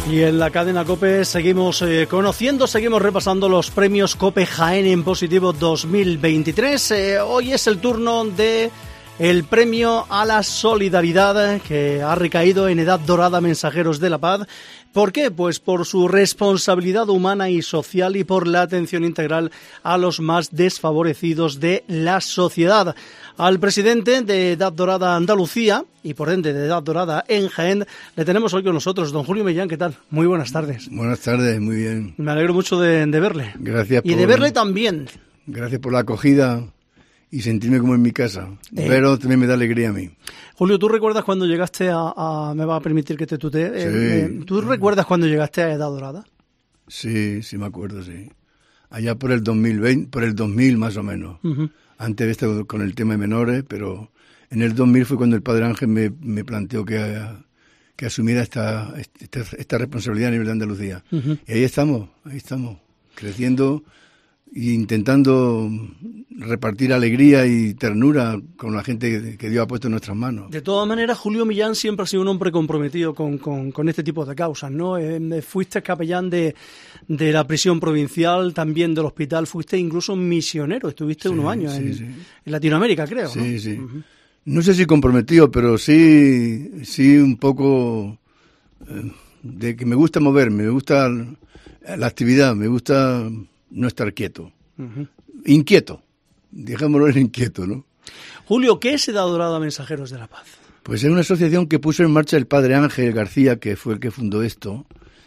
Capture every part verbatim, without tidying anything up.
Y en la cadena COPE seguimos eh, conociendo, seguimos repasando los premios COPE Jaén en positivo dos mil veintitrés. Eh, hoy es el turno de el premio a la solidaridad que ha recaído en Edad Dorada Mensajeros de la Paz. ¿Por qué? Pues por su responsabilidad humana y social y por la atención integral a los más desfavorecidos de la sociedad. Al presidente de Edad Dorada Andalucía y por ende de Edad Dorada en Jaén le tenemos hoy con nosotros. Don Julio Millán, ¿qué tal? Muy buenas tardes. Buenas tardes, muy bien. Me alegro mucho de, de verle. Gracias por... Y de verle también. Gracias por la acogida y sentirme como en mi casa. Eh. Pero también me da alegría a mí. Julio, ¿tú recuerdas cuando llegaste a... a me va a permitir que te tutee? Sí. Eh, eh, ¿Tú recuerdas cuando llegaste a Edad Dorada? Sí, sí me acuerdo, sí. Allá por el dos mil veinte, por el dos mil más o menos. Uh-huh. Antes de estar con el tema de menores, pero en el dos mil fue cuando el Padre Ángel me, me planteó que, que asumiera esta, esta, esta responsabilidad a nivel de Andalucía. Uh-huh. Y ahí estamos, ahí estamos, creciendo e intentando repartir alegría y ternura con la gente que Dios ha puesto en nuestras manos. De todas maneras, Julio Millán siempre ha sido un hombre comprometido con, con, con este tipo de causas, ¿no? Eh, fuiste capellán de, de la prisión provincial, también del hospital, fuiste incluso misionero, estuviste sí, unos años sí, en, sí. en Latinoamérica, creo, Sí, ¿no? sí. Uh-huh. No sé si comprometido, pero sí, sí un poco eh, de que me gusta moverme, me gusta la actividad, me gusta no estar quieto. Uh-huh. Inquieto, dejémoslo en inquieto, ¿no? Julio, ¿qué es Edad Dorada Mensajeros de la Paz? Pues es una asociación que puso en marcha el Padre Ángel García, que fue el que fundó esto,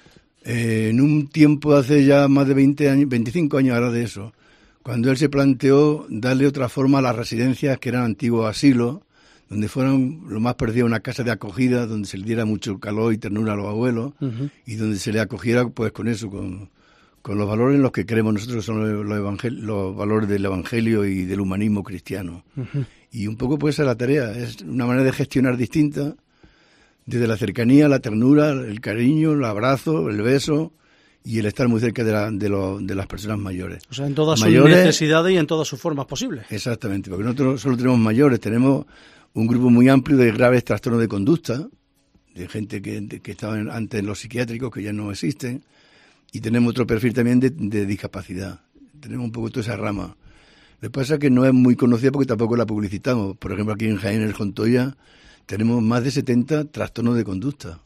eh, en un tiempo hace ya más de veinte años, veinticinco años ahora de eso, cuando él se planteó darle otra forma a las residencias que eran antiguos asilos, donde fueran lo más perdido una casa de acogida, donde se le diera mucho calor y ternura a los abuelos, uh-huh. y donde se le acogiera pues con eso, con... con los valores en los que creemos nosotros, que son los, evangel- los valores del evangelio y del humanismo cristiano. Uh-huh. Y un poco pues esa es la tarea, es una manera de gestionar distinta, desde la cercanía, la ternura, el cariño, el abrazo, el beso y el estar muy cerca de, la, de, lo, de las personas mayores. O sea, en todas mayores, sus necesidades y en todas sus formas posibles. Exactamente, porque nosotros solo tenemos mayores, tenemos un grupo muy amplio de graves trastornos de conducta, de gente que, de, que estaba antes en los psiquiátricos, que ya no existen, y tenemos otro perfil también de, de discapacidad. Tenemos un poco toda esa rama. Lo que pasa es que no es muy conocida porque tampoco la publicitamos. Por ejemplo, aquí en Jaén, en el Jontoya, tenemos más de setenta trastornos de conducta.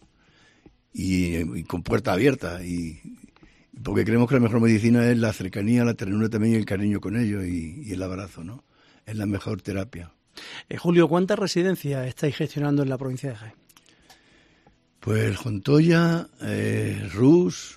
Y, y con puertas abiertas. Y, porque creemos que la mejor medicina es la cercanía, la ternura también y el cariño con ellos y, y el abrazo, ¿no? Es la mejor terapia. Eh, Julio, ¿cuántas residencias estáis gestionando en la provincia de Jaén? Pues el Jontoya, eh, Rus...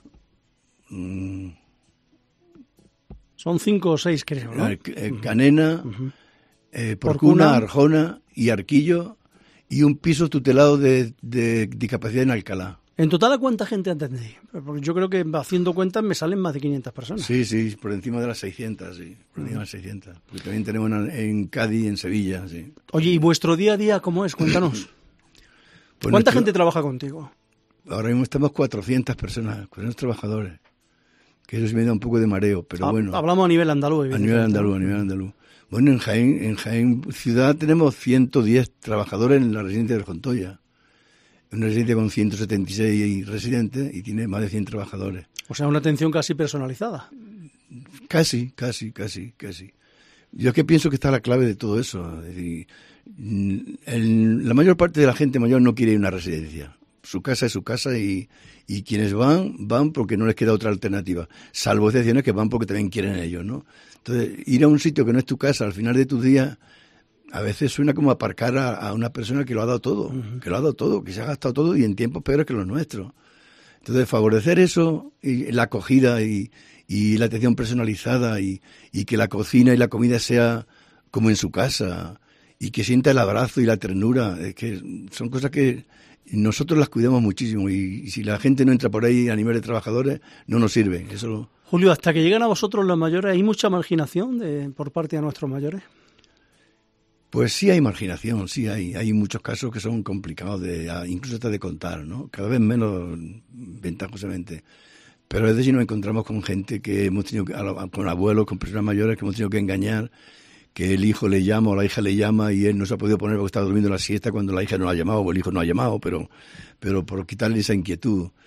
Son cinco o seis, creo, ¿no? Canena, uh-huh. eh, Porcuna, Arjona y Arquillo, y un piso tutelado de, de discapacidad en Alcalá. ¿En total a cuánta gente atendéis? Porque yo creo que haciendo cuentas me salen más de quinientas personas. Sí, sí, por encima de las seiscientas, sí, por encima uh-huh. de las seiscientas. Porque también tenemos en, en Cádiz y en Sevilla, sí. Oye, ¿y vuestro día a día cómo es? Cuéntanos. Pues ¿Cuánta nuestro... gente trabaja contigo? Ahora mismo estamos cuatrocientas personas, cuatrocientos trabajadores. Que eso sí me da un poco de mareo, pero ah, bueno. Hablamos a nivel andaluz. A nivel andaluz, a nivel andaluz. Bueno, en Jaén, en Jaén ciudad tenemos ciento diez trabajadores en la residencia del Jontoya. Una residencia con ciento setenta y seis residentes y tiene más de cien trabajadores. O sea, una atención casi personalizada. Casi, casi, casi, casi. Yo es que pienso que está la clave de todo eso. Es decir, el, la mayor parte de la gente mayor no quiere ir a una residencia. Su casa es su casa y, y quienes van, van porque no les queda otra alternativa. Salvo excepciones que van porque también quieren ellos, ¿no? Entonces, ir a un sitio que no es tu casa al final de tus días, a veces suena como aparcar a, a una persona que lo ha dado todo, uh-huh. que lo ha dado todo, que se ha gastado todo y en tiempos peores que los nuestros. Entonces, favorecer eso, y la acogida y, y la atención personalizada y, y que la cocina y la comida sea como en su casa y que sienta el abrazo y la ternura, es que son cosas que nosotros las cuidamos muchísimo y, y si la gente no entra por ahí a nivel de trabajadores, no nos sirve. Eso lo... Julio, hasta que llegan a vosotros los mayores, ¿hay mucha marginación de, por parte de nuestros mayores? Pues sí hay marginación, sí hay. Hay muchos casos que son complicados, de incluso hasta de contar, ¿no? Cada vez menos ventajosamente. Pero a veces sí nos encontramos con gente que hemos tenido, con abuelos, con personas mayores que hemos tenido que engañar, que el hijo le llama o la hija le llama y él no se ha podido poner porque está durmiendo la siesta cuando la hija no la ha llamado o el hijo no ha llamado, pero, pero por quitarle esa inquietud.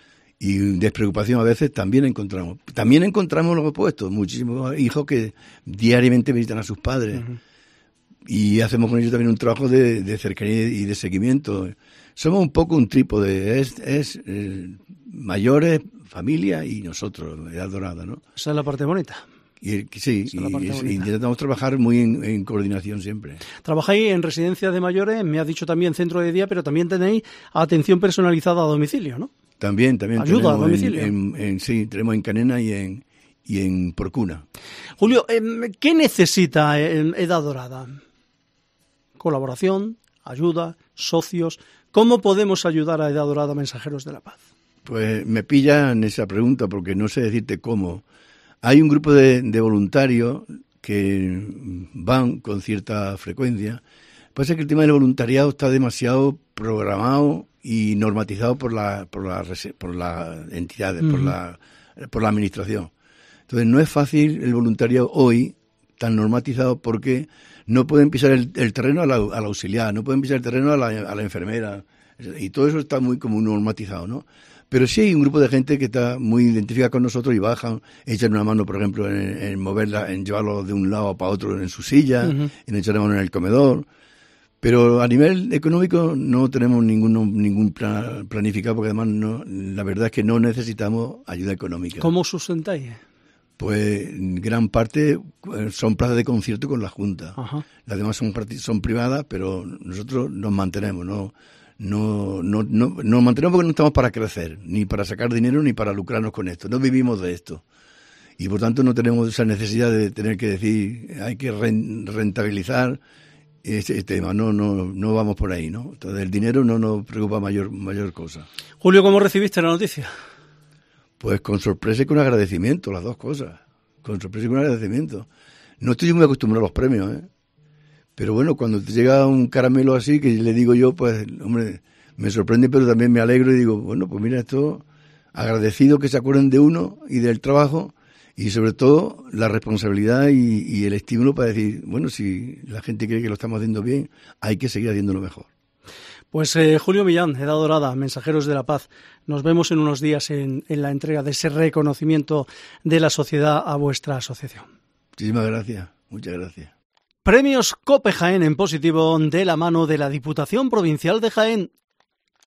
y despreocupación a veces también encontramos. También encontramos los opuestos, muchísimos hijos que diariamente visitan a sus padres. Uh-huh. Y hacemos con ellos también un trabajo de, de cercanía y de seguimiento. Somos un poco un trípode, es, es eh, mayores, familia y nosotros, Edad Dorada, ¿no? Esa es la parte bonita. Y, sí, y, y intentamos trabajar muy en, en coordinación siempre. Trabajáis en residencias de mayores, me has dicho también centro de día, pero también tenéis atención personalizada a domicilio, ¿no? También, también. Ayuda a domicilio. En, en, en, sí, tenemos en Canena y en, y en Porcuna. Julio, ¿qué necesita Edad Dorada? Colaboración, ayuda, socios. ¿Cómo podemos ayudar a Edad Dorada Mensajeros de la Paz? Pues me pilla en esa pregunta porque no sé decirte cómo. Hay un grupo de, de voluntarios que van con cierta frecuencia. Pasa que el tema del voluntariado está demasiado programado y normatizado por la por la por las entidades, uh-huh. por la por la administración. Entonces no es fácil el voluntariado hoy tan normatizado porque no pueden pisar el, el terreno a la, a la auxiliar, no pueden pisar el terreno a la, a la enfermera, y todo eso está muy como normatizado, ¿no? Pero sí hay un grupo de gente que está muy identificada con nosotros y bajan, echan una mano, por ejemplo, en, en moverla, en llevarlo de un lado para otro en su silla, uh-huh. en echar la mano en el comedor. Pero a nivel económico no tenemos ninguno, ningún plan planificado, porque además no, la verdad es que no necesitamos ayuda económica. ¿Cómo sustentáis? Pues gran parte son plazas de concierto con la Junta. Ajá. Las demás son, son privadas, pero nosotros nos mantenemos, no no, no, no nos mantenemos porque no estamos para crecer, ni para sacar dinero, ni para lucrarnos con esto. No vivimos de esto. Y por tanto no tenemos esa necesidad de tener que decir hay que rentabilizar este tema. No, no, no vamos por ahí, ¿no? Entonces el dinero no nos preocupa mayor, mayor cosa. Julio, ¿cómo recibiste la noticia? Pues con sorpresa y con agradecimiento, las dos cosas. Con sorpresa y con agradecimiento. No estoy muy acostumbrado a los premios, ¿eh? Pero bueno, cuando te llega un caramelo así, que le digo yo, pues, hombre, me sorprende, pero también me alegro y digo, bueno, pues mira, esto, agradecido que se acuerden de uno y del trabajo y sobre todo la responsabilidad y, y el estímulo para decir, bueno, si la gente cree que lo estamos haciendo bien, hay que seguir haciéndolo mejor. Pues eh, Julio Millán, Edad Dorada, Mensajeros de la Paz, nos vemos en unos días en, en la entrega de ese reconocimiento de la sociedad a vuestra asociación. Muchísimas gracias, muchas gracias. Premios COPE Jaén en positivo de la mano de la Diputación Provincial de Jaén